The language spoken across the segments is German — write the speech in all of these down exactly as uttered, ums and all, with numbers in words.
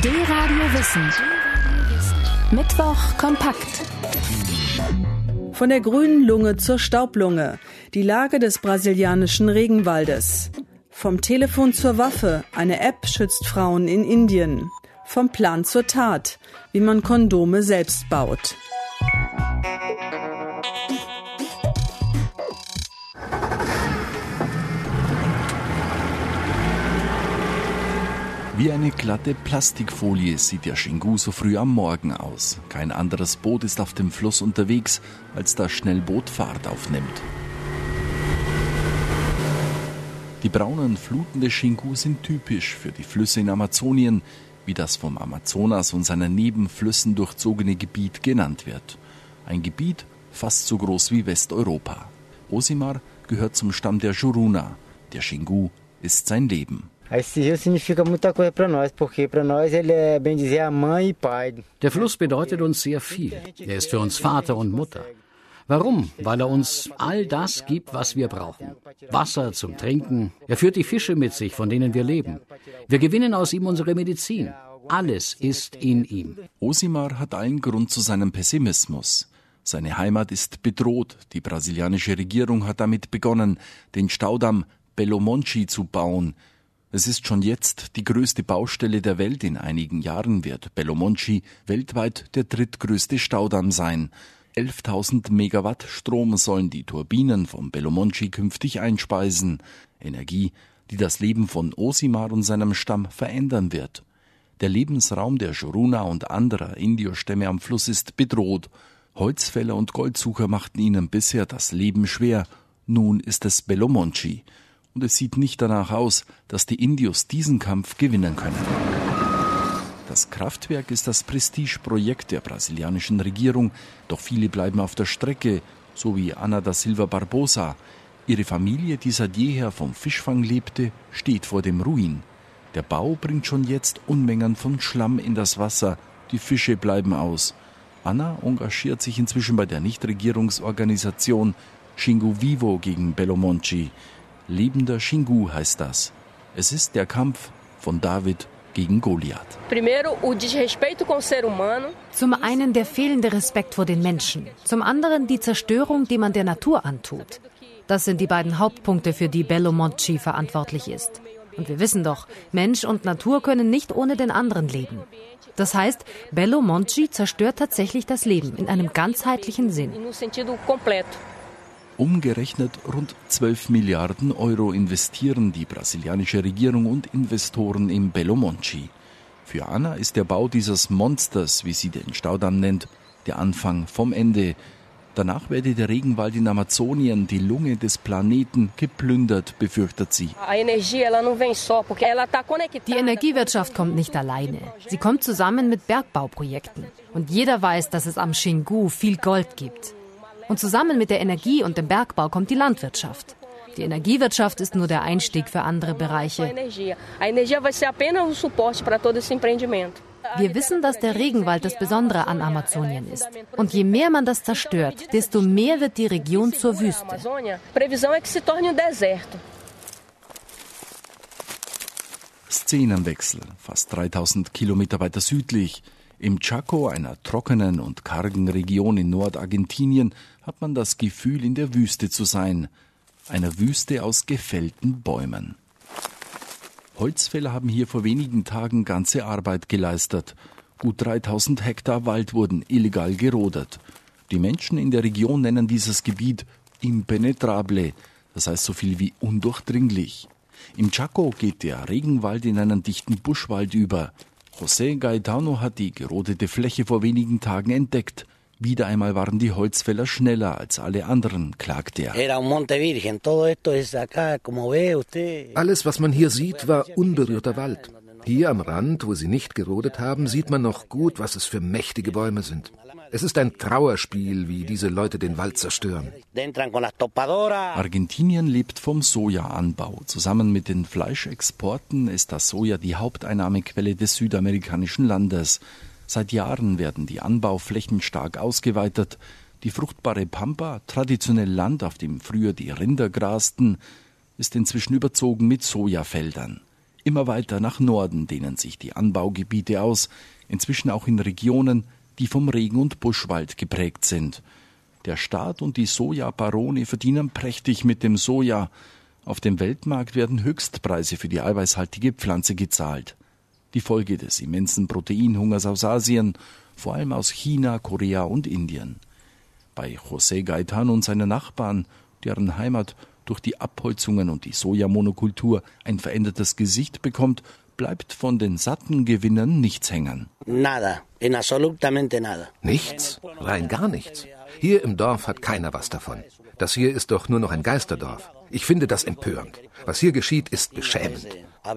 D-Radio Wissen. Mittwoch kompakt. Von der grünen Lunge zur Staublunge. Die Lage des brasilianischen Regenwaldes. Vom Telefon zur Waffe. Eine App schützt Frauen in Indien. Vom Plan zur Tat. Wie man Kondome selbst baut. Wie eine glatte Plastikfolie sieht der Xingu so früh am Morgen aus. Kein anderes Boot ist auf dem Fluss unterwegs, als das Schnellboot Fahrt aufnimmt. Die braunen Fluten des Xingu sind typisch für die Flüsse in Amazonien, wie das vom Amazonas und seinen Nebenflüssen durchzogene Gebiet genannt wird. Ein Gebiet fast so groß wie Westeuropa. Osimar gehört zum Stamm der Juruna. Der Xingu ist sein Leben. Der Fluss bedeutet uns sehr viel. Er ist für uns Vater und Mutter. Warum? Weil er uns all das gibt, was wir brauchen. Wasser zum Trinken. Er führt die Fische mit sich, von denen wir leben. Wir gewinnen aus ihm unsere Medizin. Alles ist in ihm. Osimar hat allen Grund zu seinem Pessimismus. Seine Heimat ist bedroht. Die brasilianische Regierung hat damit begonnen, den Staudamm Belo Monte zu bauen. Es ist schon jetzt die größte Baustelle der Welt. In einigen Jahren wird Belo Monte weltweit der drittgrößte Staudamm sein. elftausend Megawatt Strom sollen die Turbinen vom Belo Monte künftig einspeisen. Energie, die das Leben von Osimar und seinem Stamm verändern wird. Der Lebensraum der Juruna und anderer Indio-Stämme am Fluss ist bedroht. Holzfäller und Goldsucher machten ihnen bisher das Leben schwer. Nun ist es Belo Monte. Und es sieht nicht danach aus, dass die Indios diesen Kampf gewinnen können. Das Kraftwerk ist das Prestigeprojekt der brasilianischen Regierung, doch viele bleiben auf der Strecke, so wie Ana da Silva Barbosa. Ihre Familie, die seit jeher vom Fischfang lebte, steht vor dem Ruin. Der Bau bringt schon jetzt Unmengen von Schlamm in das Wasser, die Fische bleiben aus. Ana engagiert sich inzwischen bei der Nichtregierungsorganisation Xingu Vivo gegen Belo Monte. Lebender Xingu heißt das. Es ist der Kampf von David gegen Goliath. Zum einen der fehlende Respekt vor den Menschen, zum anderen die Zerstörung, die man der Natur antut. Das sind die beiden Hauptpunkte, für die Belo Monte verantwortlich ist. Und wir wissen doch, Mensch und Natur können nicht ohne den anderen leben. Das heißt, Belo Monte zerstört tatsächlich das Leben in einem ganzheitlichen Sinn. Umgerechnet rund zwölf Milliarden Euro investieren die brasilianische Regierung und Investoren im Belo Monte. Für Ana ist der Bau dieses Monsters, wie sie den Staudamm nennt, der Anfang vom Ende. Danach werde der Regenwald in Amazonien, die Lunge des Planeten, geplündert, befürchtet sie. Die Energiewirtschaft kommt nicht alleine. Sie kommt zusammen mit Bergbauprojekten. Und jeder weiß, dass es am Xingu viel Gold gibt. Und zusammen mit der Energie und dem Bergbau kommt die Landwirtschaft. Die Energiewirtschaft ist nur der Einstieg für andere Bereiche. Wir wissen, dass der Regenwald das Besondere an Amazonien ist. Und je mehr man das zerstört, desto mehr wird die Region zur Wüste. Szenenwechsel, fast dreitausend Kilometer weiter südlich. Im Chaco, einer trockenen und kargen Region in Nordargentinien, hat man das Gefühl, in der Wüste zu sein. Einer Wüste aus gefällten Bäumen. Holzfäller haben hier vor wenigen Tagen ganze Arbeit geleistet. Gut dreitausend Hektar Wald wurden illegal gerodet. Die Menschen in der Region nennen dieses Gebiet impenetrable, das heißt so viel wie undurchdringlich. Im Chaco geht der Regenwald in einen dichten Buschwald über. José Gaetano hat die gerodete Fläche vor wenigen Tagen entdeckt. Wieder einmal waren die Holzfäller schneller als alle anderen, klagt er. Alles, was man hier sieht, war unberührter Wald. Hier am Rand, wo sie nicht gerodet haben, sieht man noch gut, was es für mächtige Bäume sind. Es ist ein Trauerspiel, wie diese Leute den Wald zerstören. Argentinien lebt vom Sojaanbau. Zusammen mit den Fleischexporten ist das Soja die Haupteinnahmequelle des südamerikanischen Landes. Seit Jahren werden die Anbauflächen stark ausgeweitet. Die fruchtbare Pampa, traditionell Land, auf dem früher die Rinder grasten, ist inzwischen überzogen mit Sojafeldern. Immer weiter nach Norden dehnen sich die Anbaugebiete aus, inzwischen auch in Regionen, die vom Regen- und Buschwald geprägt sind. Der Staat und die Sojabarone verdienen prächtig mit dem Soja. Auf dem Weltmarkt werden Höchstpreise für die eiweißhaltige Pflanze gezahlt. Die Folge des immensen Proteinhungers aus Asien, vor allem aus China, Korea und Indien. Bei José Gaitán und seinen Nachbarn, deren Heimat durch die Abholzungen und die Sojamonokultur ein verändertes Gesicht bekommt, bleibt von den satten Gewinnen nichts hängen. Nada, en absolutamente nada. Nichts? Rein gar nichts. Hier im Dorf hat keiner was davon. Das hier ist doch nur noch ein Geisterdorf. Ich finde das empörend. Was hier geschieht, ist beschämend.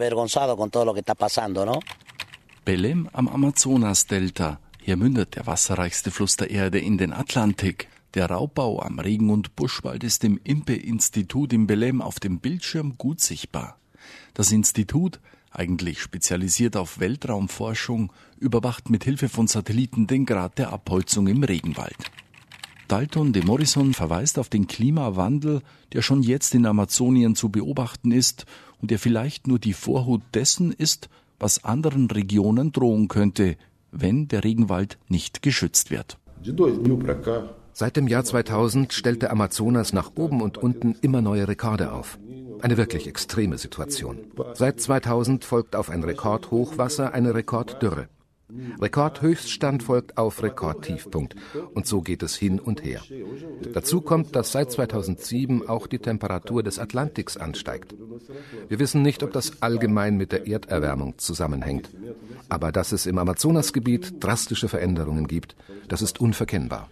Belém am Amazonas-Delta. Hier mündet der wasserreichste Fluss der Erde in den Atlantik. Der Raubbau am Regen- und Buschwald ist im I N P E-Institut in Belém auf dem Bildschirm gut sichtbar. Das Institut, eigentlich spezialisiert auf Weltraumforschung, überwacht mit Hilfe von Satelliten den Grad der Abholzung im Regenwald. Dalton de Morrison verweist auf den Klimawandel, der schon jetzt in Amazonien zu beobachten ist und der vielleicht nur die Vorhut dessen ist, was anderen Regionen drohen könnte, wenn der Regenwald nicht geschützt wird. Seit dem Jahr zweitausend stellt der Amazonas nach oben und unten immer neue Rekorde auf. Eine wirklich extreme Situation. Seit zweitausend folgt auf ein Rekordhochwasser eine Rekorddürre. Rekordhöchststand folgt auf Rekordtiefpunkt. Und so geht es hin und her. Dazu kommt, dass seit zweitausendsieben auch die Temperatur des Atlantiks ansteigt. Wir wissen nicht, ob das allgemein mit der Erderwärmung zusammenhängt. Aber dass es im Amazonasgebiet drastische Veränderungen gibt, das ist unverkennbar.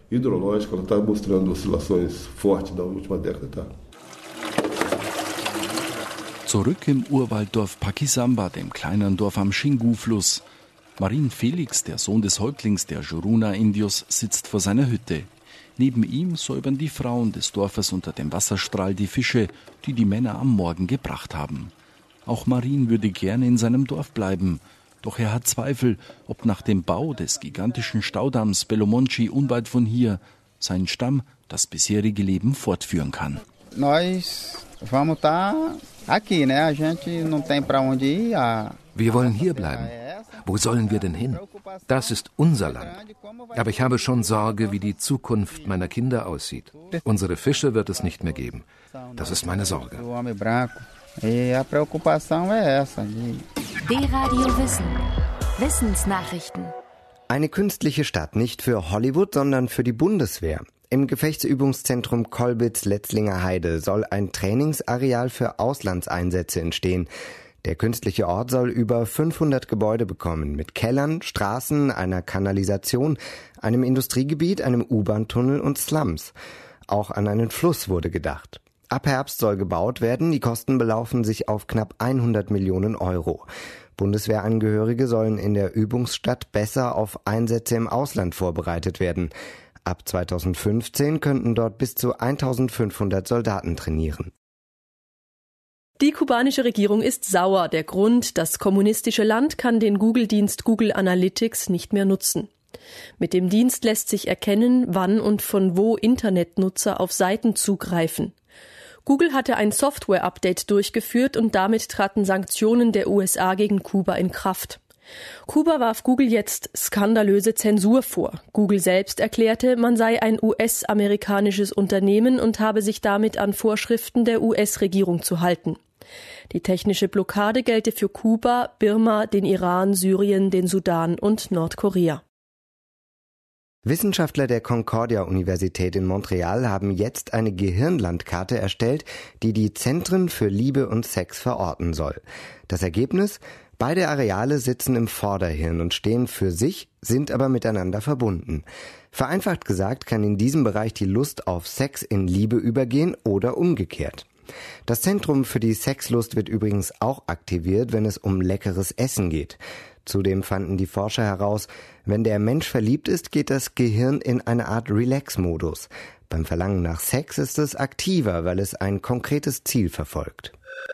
Zurück im Urwalddorf Paquisamba, dem kleinen Dorf am Xingu-Fluss. Marin Felix, der Sohn des Häuptlings der Juruna-Indios, sitzt vor seiner Hütte. Neben ihm säubern die Frauen des Dorfes unter dem Wasserstrahl die Fische, die die Männer am Morgen gebracht haben. Auch Marin würde gerne in seinem Dorf bleiben. Doch er hat Zweifel, ob nach dem Bau des gigantischen Staudamms Belo Monte unweit von hier sein Stamm das bisherige Leben fortführen kann. Wir wollen hier bleiben. Wo sollen wir denn hin? Das ist unser Land. Aber ich habe schon Sorge, wie die Zukunft meiner Kinder aussieht. Unsere Fische wird es nicht mehr geben. Das ist meine Sorge. D-Radio Wissen. Wissensnachrichten. Eine künstliche Stadt, nicht für Hollywood, sondern für die Bundeswehr. Im Gefechtsübungszentrum Kolbitz-Letzlinger Heide soll ein Trainingsareal für Auslandseinsätze entstehen. Der künstliche Ort soll über fünfhundert Gebäude bekommen, mit Kellern, Straßen, einer Kanalisation, einem Industriegebiet, einem U-Bahn-Tunnel und Slums. Auch an einen Fluss wurde gedacht. Ab Herbst soll gebaut werden, die Kosten belaufen sich auf knapp hundert Millionen Euro. Bundeswehrangehörige sollen in der Übungsstadt besser auf Einsätze im Ausland vorbereitet werden. Ab zweitausendfünfzehn könnten dort bis zu eintausendfünfhundert Soldaten trainieren. Die kubanische Regierung ist sauer. Der Grund, das kommunistische Land kann den Google-Dienst Google Analytics nicht mehr nutzen. Mit dem Dienst lässt sich erkennen, wann und von wo Internetnutzer auf Seiten zugreifen. Google hatte ein Software-Update durchgeführt und damit traten Sanktionen der U S A gegen Kuba in Kraft. Kuba warf Google jetzt skandalöse Zensur vor. Google selbst erklärte, man sei ein U S-amerikanisches Unternehmen und habe sich damit an Vorschriften der U S-Regierung zu halten. Die technische Blockade gelte für Kuba, Birma, den Iran, Syrien, den Sudan und Nordkorea. Wissenschaftler der Concordia-Universität in Montreal haben jetzt eine Gehirnlandkarte erstellt, die die Zentren für Liebe und Sex verorten soll. Das Ergebnis? Beide Areale sitzen im Vorderhirn und stehen für sich, sind aber miteinander verbunden. Vereinfacht gesagt kann in diesem Bereich die Lust auf Sex in Liebe übergehen oder umgekehrt. Das Zentrum für die Sexlust wird übrigens auch aktiviert, wenn es um leckeres Essen geht. Zudem fanden die Forscher heraus, wenn der Mensch verliebt ist, geht das Gehirn in eine Art Relax-Modus. Beim Verlangen nach Sex ist es aktiver, weil es ein konkretes Ziel verfolgt.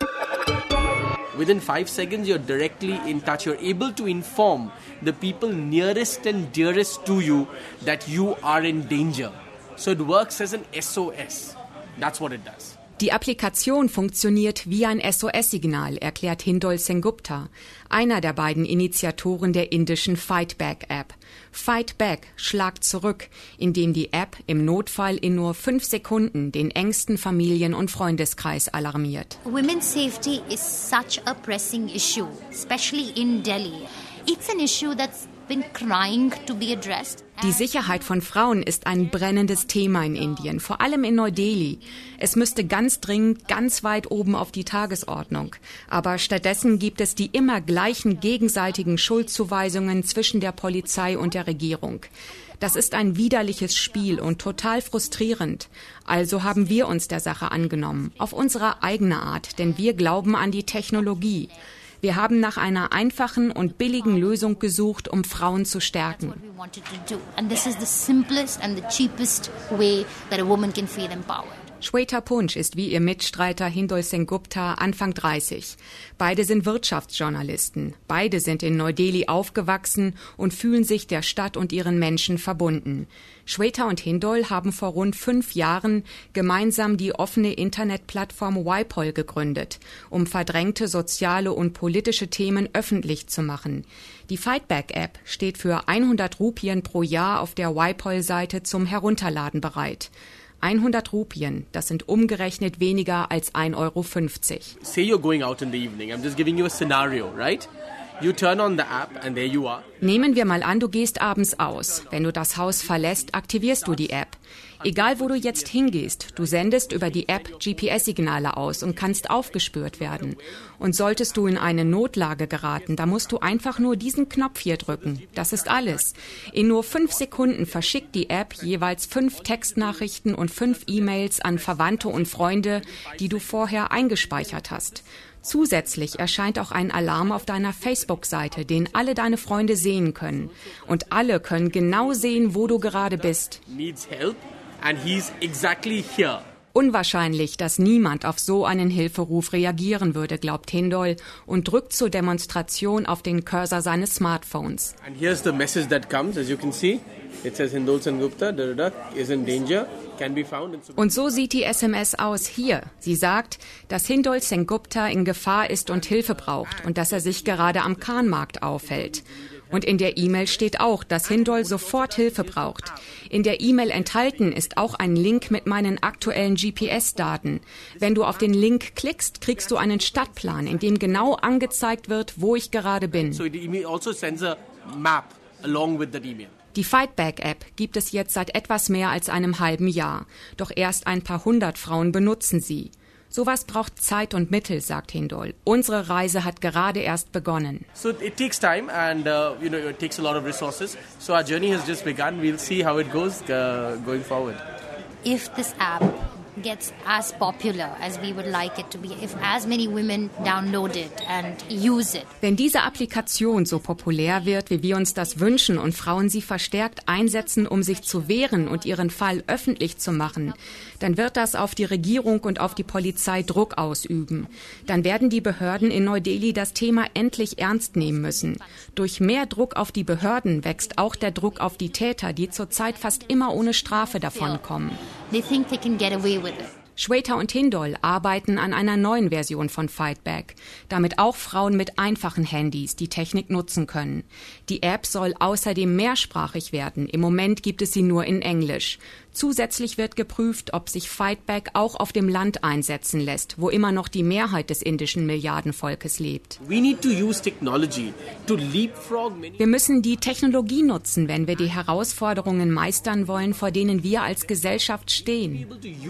Within five seconds, you're directly in touch. You're able to inform the people nearest and dearest to you that you are in danger. So it works as an S O S. That's what it does. Die Applikation funktioniert wie ein S O S-Signal, erklärt Hindol Sengupta, einer der beiden Initiatoren der indischen Fightback-App. Fightback, Schlag zurück, indem die App im Notfall in nur fünf Sekunden den engsten Familien- und Freundeskreis alarmiert. Women's safety is such a pressing issue, especially in Delhi. It's an issue that's been crying to be addressed. Die Sicherheit von Frauen ist ein brennendes Thema in Indien, vor allem in Neu-Delhi. Es müsste ganz dringend ganz weit oben auf die Tagesordnung. Aber stattdessen gibt es die immer gleichen gegenseitigen Schuldzuweisungen zwischen der Polizei und der Regierung. Das ist ein widerliches Spiel und total frustrierend. Also haben wir uns der Sache angenommen, auf unsere eigene Art, denn wir glauben an die Technologie. Wir haben nach einer einfachen und billigen Lösung gesucht, um Frauen zu stärken. Shweta Punch ist wie ihr Mitstreiter Hindol Sengupta Anfang dreißig. Beide sind Wirtschaftsjournalisten. Beide sind in Neu-Delhi aufgewachsen und fühlen sich der Stadt und ihren Menschen verbunden. Shweta und Hindol haben vor rund fünf Jahren gemeinsam die offene Internetplattform Y P O L gegründet, um verdrängte soziale und politische Themen öffentlich zu machen. Die Fightback-App steht für hundert Rupien pro Jahr auf der Y P O L-Seite zum Herunterladen bereit. hundert Rupien, das sind umgerechnet weniger als ein Euro fünfzig. Say you're going out in the evening. I'm just giving you a scenario, right? You turn on the app and there you are. Nehmen wir mal an, du gehst abends aus. Wenn du das Haus verlässt, aktivierst du die App. Egal, wo du jetzt hingehst, du sendest über die App G P S-Signale aus und kannst aufgespürt werden. Und solltest du in eine Notlage geraten, da musst du einfach nur diesen Knopf hier drücken. Das ist alles. In nur fünf Sekunden verschickt die App jeweils fünf Textnachrichten und fünf E-Mails an Verwandte und Freunde, die du vorher eingespeichert hast. Zusätzlich erscheint auch ein Alarm auf deiner Facebook-Seite, den alle deine Freunde sehen können. Und alle können genau sehen, wo du gerade bist. Needs help and he's exactly here. Unwahrscheinlich, dass niemand auf so einen Hilferuf reagieren würde, glaubt Hindol und drückt zur Demonstration auf den Cursor seines Smartphones. And here's the message that comes, as you can see. It says Hindol Sengupta is in danger. Und so sieht die S M S aus hier. Sie sagt, dass Hindol Sengupta in Gefahr ist und Hilfe braucht und dass er sich gerade am Khanmarkt aufhält. Und in der E-Mail steht auch, dass Hindol sofort Hilfe braucht. In der E-Mail enthalten ist auch ein Link mit meinen aktuellen G P S-Daten. Wenn du auf den Link klickst, kriegst du einen Stadtplan, in dem genau angezeigt wird, wo ich gerade bin. So the email also sends a map along with that email. Die Fightback-App gibt es jetzt seit etwas mehr als einem halben Jahr. Doch erst ein paar hundert Frauen benutzen sie. Sowas braucht Zeit und Mittel, sagt Hindol. Unsere Reise hat gerade erst begonnen. So it takes time and uh, you know it takes a lot of resources. So our journey has just begun. We'll see how it goes uh, going forward. If this app gets as popular as we would like it to be, if as many women download it and use it. Wenn diese Applikation so populär wird, wie wir uns das wünschen und Frauen sie verstärkt einsetzen, um sich zu wehren und ihren Fall öffentlich zu machen, dann wird das auf die Regierung und auf die Polizei Druck ausüben. Dann werden die Behörden in Neu-Delhi das Thema endlich ernst nehmen müssen. Durch mehr Druck auf die Behörden wächst auch der Druck auf die Täter, die zurzeit fast immer ohne Strafe davonkommen. They think they can get away with it. Shweta und Hindol arbeiten an einer neuen Version von Fightback, damit auch Frauen mit einfachen Handys die Technik nutzen können. Die App soll außerdem mehrsprachig werden. Im Moment gibt es sie nur in Englisch. Zusätzlich wird geprüft, ob sich Fightback auch auf dem Land einsetzen lässt, wo immer noch die Mehrheit des indischen Milliardenvolkes lebt. We need to use technology to leapfrog many. Wir müssen die Technologie nutzen, wenn wir die Herausforderungen meistern wollen, vor denen wir als Gesellschaft stehen.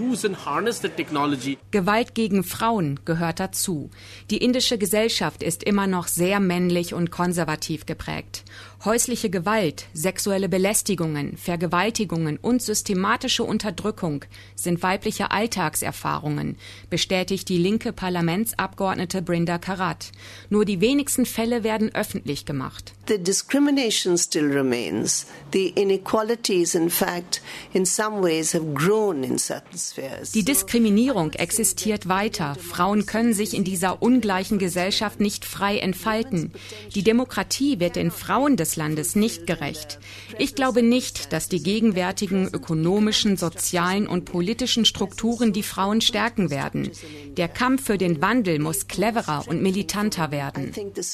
Gewalt gegen Frauen gehört dazu. Die indische Gesellschaft ist immer noch sehr männlich und konservativ geprägt. Häusliche Gewalt, sexuelle Belästigungen, Vergewaltigungen und systematische Unterdrückung sind weibliche Alltagserfahrungen, bestätigt die linke Parlamentsabgeordnete Brinda Karat. Nur die wenigsten Fälle werden öffentlich gemacht. The discrimination still remains. The inequalities, in fact, in some ways have grown in certain spheres. Die Diskriminierung existiert weiter. Frauen können sich in dieser ungleichen Gesellschaft nicht frei entfalten. Die Demokratie wird den Frauen des Landes nicht gerecht. Ich glaube nicht, dass die gegenwärtigen ökonomischen ökonomischen, sozialen und politischen Strukturen, die Frauen stärken werden. Der Kampf für den Wandel muss cleverer und militanter werden.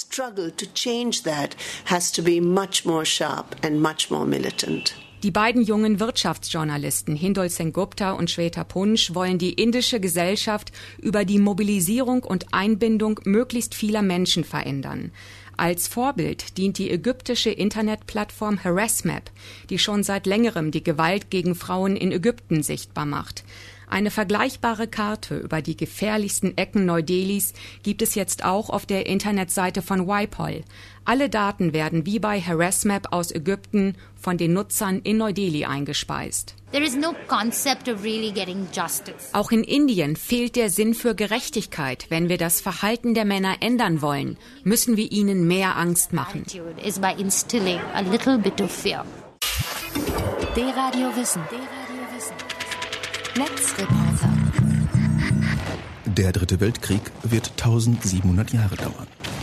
Die beiden jungen Wirtschaftsjournalisten Hindol Sengupta und Shweta Punch wollen die indische Gesellschaft über die Mobilisierung und Einbindung möglichst vieler Menschen verändern. Als Vorbild dient die ägyptische Internetplattform Harassmap, die schon seit längerem die Gewalt gegen Frauen in Ägypten sichtbar macht. Eine vergleichbare Karte über die gefährlichsten Ecken Neu-Delhis gibt es jetzt auch auf der Internetseite von Y P O L. Alle Daten werden wie bei Harassmap aus Ägypten von den Nutzern in Neu-Delhi eingespeist. There is no concept of really getting justice. Auch in Indien fehlt der Sinn für Gerechtigkeit. Wenn wir das Verhalten der Männer ändern wollen, müssen wir ihnen mehr Angst machen. Is by instilling a little bit of fear. D-Radio Wissen. Netzreporter. Der Dritte Weltkrieg wird tausendsiebenhundert Jahre dauern.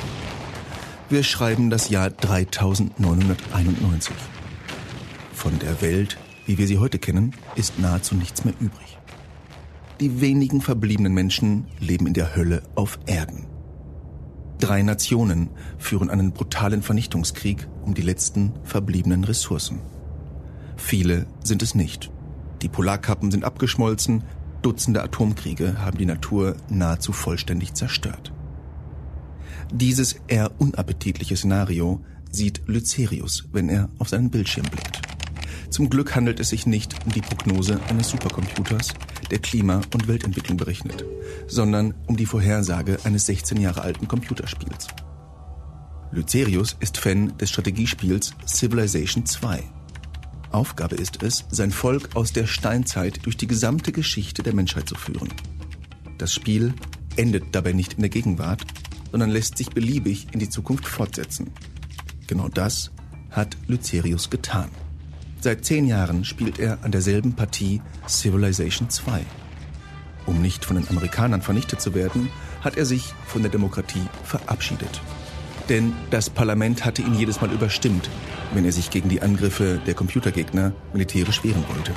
Wir schreiben das Jahr dreitausendneunhunderteinundneunzig. Von der Welt, wie wir sie heute kennen, ist nahezu nichts mehr übrig. Die wenigen verbliebenen Menschen leben in der Hölle auf Erden. Drei Nationen führen einen brutalen Vernichtungskrieg um die letzten verbliebenen Ressourcen. Viele sind es nicht. Die Polarkappen sind abgeschmolzen, Dutzende Atomkriege haben die Natur nahezu vollständig zerstört. Dieses eher unappetitliche Szenario sieht Lycerius, wenn er auf seinen Bildschirm blickt. Zum Glück handelt es sich nicht um die Prognose eines Supercomputers, der Klima- und Weltentwicklung berechnet, sondern um die Vorhersage eines sechzehn Jahre alten Computerspiels. Lycerius ist Fan des Strategiespiels Civilization zwei. Aufgabe ist es, sein Volk aus der Steinzeit durch die gesamte Geschichte der Menschheit zu führen. Das Spiel endet dabei nicht in der Gegenwart, sondern lässt sich beliebig in die Zukunft fortsetzen. Genau das hat Lycerius getan. Seit zehn Jahren spielt er an derselben Partie Civilization zwei. Um nicht von den Amerikanern vernichtet zu werden, hat er sich von der Demokratie verabschiedet. Denn das Parlament hatte ihn jedes Mal überstimmt, wenn er sich gegen die Angriffe der Computergegner militärisch wehren wollte.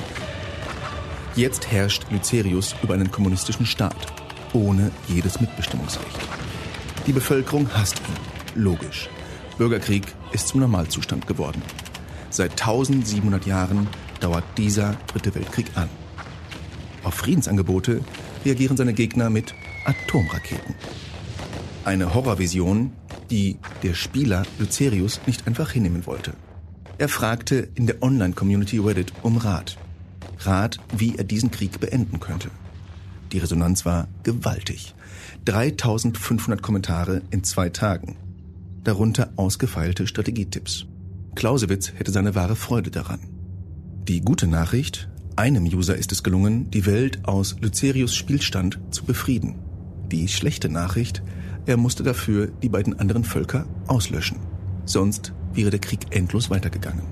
Jetzt herrscht Lycerius über einen kommunistischen Staat, ohne jedes Mitbestimmungsrecht. Die Bevölkerung hasst ihn, logisch. Bürgerkrieg ist zum Normalzustand geworden. Seit tausendsiebenhundert Jahren dauert dieser Dritte Weltkrieg an. Auf Friedensangebote reagieren seine Gegner mit Atomraketen. Eine Horrorvision, die der Spieler Lycerius nicht einfach hinnehmen wollte. Er fragte in der Online-Community Reddit um Rat. Rat, wie er diesen Krieg beenden könnte. Die Resonanz war gewaltig. dreitausendfünfhundert Kommentare in zwei Tagen. Darunter ausgefeilte Strategietipps. Clausewitz hätte seine wahre Freude daran. Die gute Nachricht: einem User ist es gelungen, die Welt aus Lycerius Spielstand zu befrieden. Die schlechte Nachricht: er musste dafür die beiden anderen Völker auslöschen. Sonst wäre der Krieg endlos weitergegangen.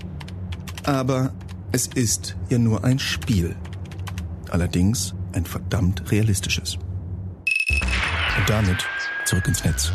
Aber es ist ja nur ein Spiel. Allerdings ein verdammt realistisches. Und damit zurück ins Netz.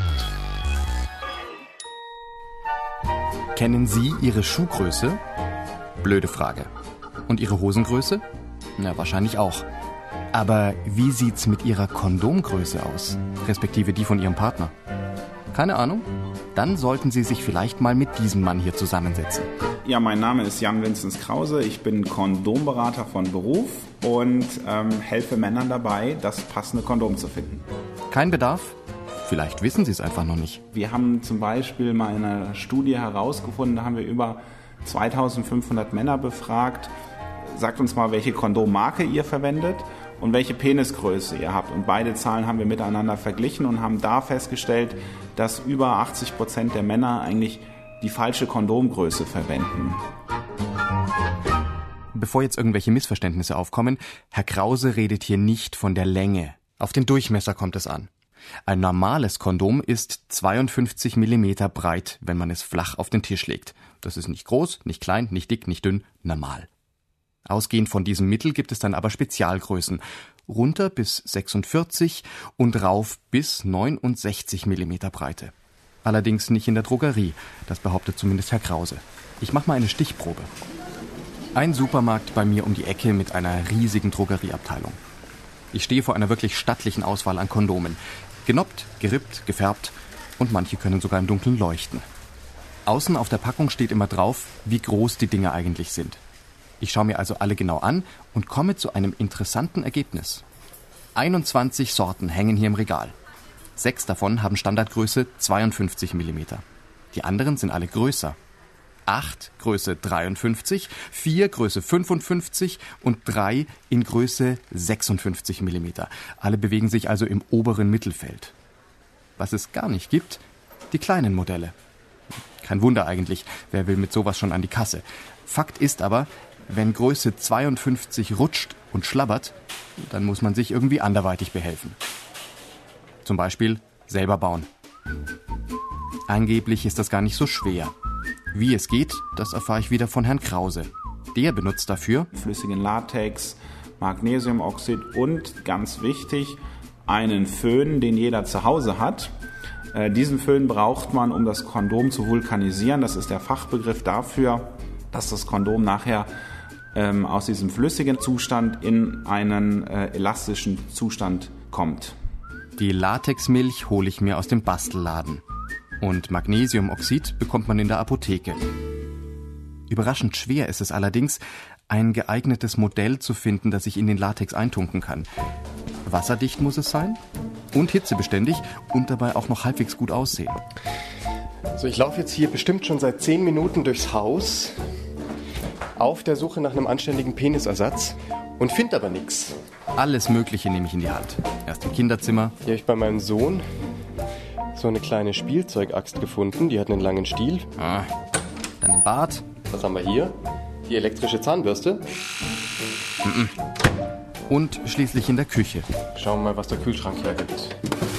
Kennen Sie Ihre Schuhgröße? Blöde Frage. Und Ihre Hosengröße? Na, wahrscheinlich auch. Aber wie sieht's mit Ihrer Kondomgröße aus? Respektive die von Ihrem Partner? Keine Ahnung? Dann sollten Sie sich vielleicht mal mit diesem Mann hier zusammensetzen. Ja, mein Name ist Jan Vinzenz Krause. Ich bin Kondomberater von Beruf und ähm, helfe Männern dabei, das passende Kondom zu finden. Kein Bedarf? Vielleicht wissen Sie es einfach noch nicht. Wir haben zum Beispiel mal in einer Studie herausgefunden, da haben wir über zweitausendfünfhundert Männer befragt. Sagt uns mal, welche Kondommarke ihr verwendet und welche Penisgröße ihr habt. Und beide Zahlen haben wir miteinander verglichen und haben da festgestellt, dass über achtzig Prozent der Männer eigentlich die falsche Kondomgröße verwenden. Bevor jetzt irgendwelche Missverständnisse aufkommen, Herr Krause redet hier nicht von der Länge. Auf den Durchmesser kommt es an. Ein normales Kondom ist zweiundfünfzig Millimeter breit, wenn man es flach auf den Tisch legt. Das ist nicht groß, nicht klein, nicht dick, nicht dünn, normal. Ausgehend von diesem Mittel gibt es dann aber Spezialgrößen. Runter bis sechsundvierzig und rauf bis neunundsechzig Millimeter Breite. Allerdings nicht in der Drogerie, das behauptet zumindest Herr Krause. Ich mache mal eine Stichprobe. Ein Supermarkt bei mir um die Ecke mit einer riesigen Drogerieabteilung. Ich stehe vor einer wirklich stattlichen Auswahl an Kondomen. Genoppt, gerippt, gefärbt und manche können sogar im Dunkeln leuchten. Außen auf der Packung steht immer drauf, wie groß die Dinge eigentlich sind. Ich schaue mir also alle genau an und komme zu einem interessanten Ergebnis. einundzwanzig Sorten hängen hier im Regal. Sechs davon haben Standardgröße zweiundfünfzig Millimeter. Die anderen sind alle größer. Acht Größe dreiundfünfzig, vier Größe fünfundfünfzig und drei in Größe sechsundfünfzig Millimeter. Alle bewegen sich also im oberen Mittelfeld. Was es gar nicht gibt, die kleinen Modelle. Kein Wunder eigentlich, wer will mit sowas schon an die Kasse. Fakt ist aber, wenn Größe zweiundfünfzig rutscht und schlabbert, dann muss man sich irgendwie anderweitig behelfen. Zum Beispiel selber bauen. Angeblich ist das gar nicht so schwer. Wie es geht, das erfahre ich wieder von Herrn Krause. Der benutzt dafür flüssigen Latex, Magnesiumoxid und, ganz wichtig, einen Föhn, den jeder zu Hause hat. Äh, diesen Föhn braucht man, um das Kondom zu vulkanisieren. Das ist der Fachbegriff dafür, dass das Kondom nachher ähm, aus diesem flüssigen Zustand in einen äh, elastischen Zustand kommt. Die Latexmilch hole ich mir aus dem Bastelladen. Und Magnesiumoxid bekommt man in der Apotheke. Überraschend schwer ist es allerdings, ein geeignetes Modell zu finden, das ich in den Latex eintunken kann. Wasserdicht muss es sein und hitzebeständig und dabei auch noch halbwegs gut aussehen. So, ich laufe jetzt hier bestimmt schon seit zehn Minuten durchs Haus auf der Suche nach einem anständigen Penisersatz und finde aber nichts. Alles Mögliche nehme ich in die Hand. Erst im Kinderzimmer. Hier habe ich bei meinem Sohn so eine kleine Spielzeugaxt gefunden, die hat einen langen Stiel. Ah, dann im Bad. Was haben wir hier? Die elektrische Zahnbürste. Mm-mm. Und schließlich in der Küche. Schauen wir mal, was der Kühlschrank hergibt.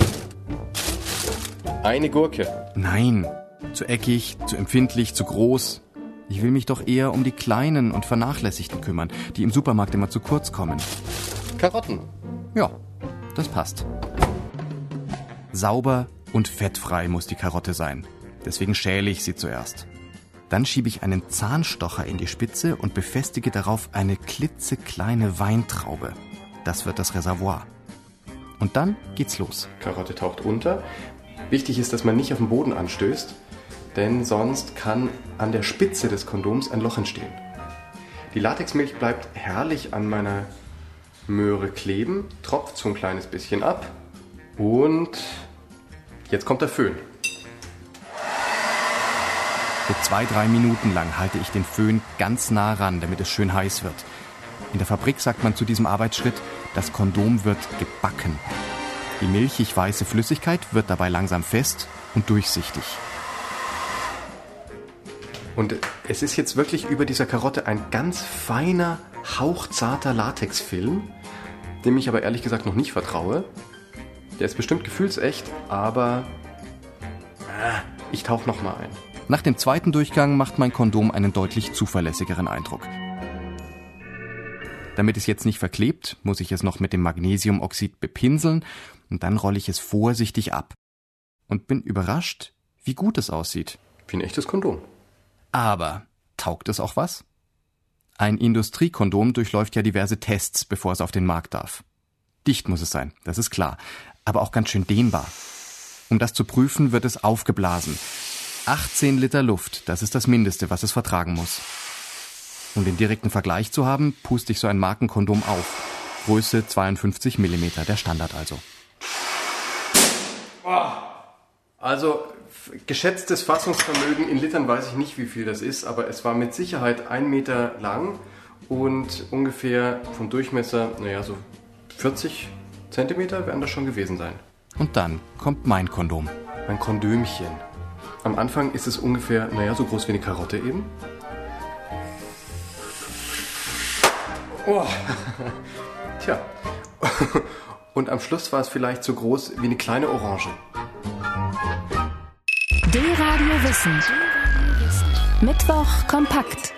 Eine Gurke. Nein, zu eckig, zu empfindlich, zu groß. Ich will mich doch eher um die Kleinen und Vernachlässigten kümmern, die im Supermarkt immer zu kurz kommen. Karotten. Ja, das passt. Sauber und fettfrei muss die Karotte sein. Deswegen schäle ich sie zuerst. Dann schiebe ich einen Zahnstocher in die Spitze und befestige darauf eine klitzekleine Weintraube. Das wird das Reservoir. Und dann geht's los. Karotte taucht unter. Wichtig ist, dass man nicht auf den Boden anstößt, denn sonst kann an der Spitze des Kondoms ein Loch entstehen. Die Latexmilch bleibt herrlich an meiner Möhre kleben, tropft so ein kleines bisschen ab und jetzt kommt der Föhn. So zwei, drei Minuten lang halte ich den Föhn ganz nah ran, damit es schön heiß wird. In der Fabrik sagt man zu diesem Arbeitsschritt, das Kondom wird gebacken. Die milchig weiße Flüssigkeit wird dabei langsam fest und durchsichtig. Und es ist jetzt wirklich über dieser Karotte ein ganz feiner, hauchzarter Latexfilm, dem ich aber ehrlich gesagt noch nicht vertraue. Der ist bestimmt gefühlsecht, aber äh, ich tauche noch mal ein. Nach dem zweiten Durchgang macht mein Kondom einen deutlich zuverlässigeren Eindruck. Damit es jetzt nicht verklebt, muss ich es noch mit dem Magnesiumoxid bepinseln und dann rolle ich es vorsichtig ab. Und bin überrascht, wie gut es aussieht. Wie ein echtes Kondom. Aber taugt es auch was? Ein Industriekondom durchläuft ja diverse Tests, bevor es auf den Markt darf. Dicht muss es sein, das ist klar, aber auch ganz schön dehnbar. Um das zu prüfen, wird es aufgeblasen. achtzehn Liter Luft, das ist das Mindeste, was es vertragen muss. Um den direkten Vergleich zu haben, puste ich so ein Markenkondom auf. Größe zweiundfünfzig Millimeter, der Standard also. Also, geschätztes Fassungsvermögen in Litern weiß ich nicht, wie viel das ist, aber es war mit Sicherheit ein Meter lang und ungefähr vom Durchmesser, naja, so vierzig Zentimeter werden das schon gewesen sein. Und dann kommt mein Kondom. Mein Kondomchen. Am Anfang ist es ungefähr, naja, so groß wie eine Karotte eben. Oh. Tja. Und am Schluss war es vielleicht so groß wie eine kleine Orange. D-Radio Wissen. Mittwoch kompakt.